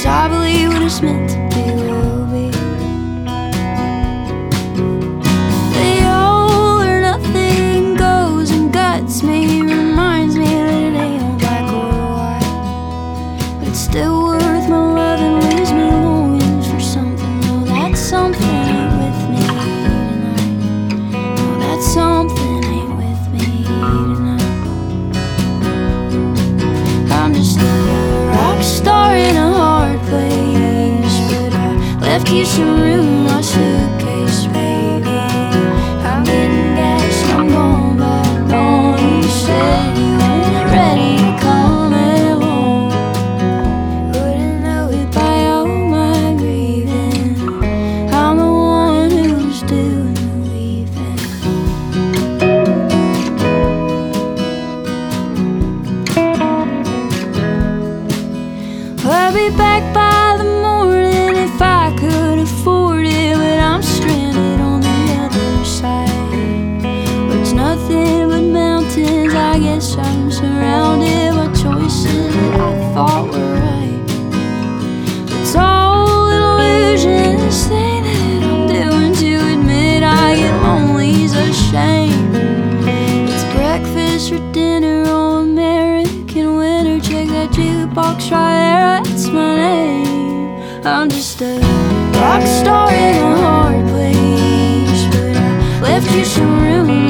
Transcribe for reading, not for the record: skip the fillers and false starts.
'cause I believe what it's meant to be will be. The all or nothing goes and guts me, reminds me that it ain't all black or white, but it's still worth my love and leaves me longing for something. No, that something ain't with me tonight. No, that something ain't with me tonight. I'm just a rock star in a hard place, but I left you some room in my suitcase, baby. I'm getting gas, I'm going back on. You said you weren't ready to come along. Wouldn't know it by all my grieving. I'm the one who's doing the leaving. I'll be back by the morning if I could afford it, but I'm stranded on the other side. But it's nothing but mountains, I guess I'm surrounded by choices that I thought were right. It's all an illusion, this thing that I'm doing. To admit I get lonely's a shame. It's breakfast for dinner on American winter. Check that jukebox right there, that's my name. I'm just a rock star in a hard place, but I left you some room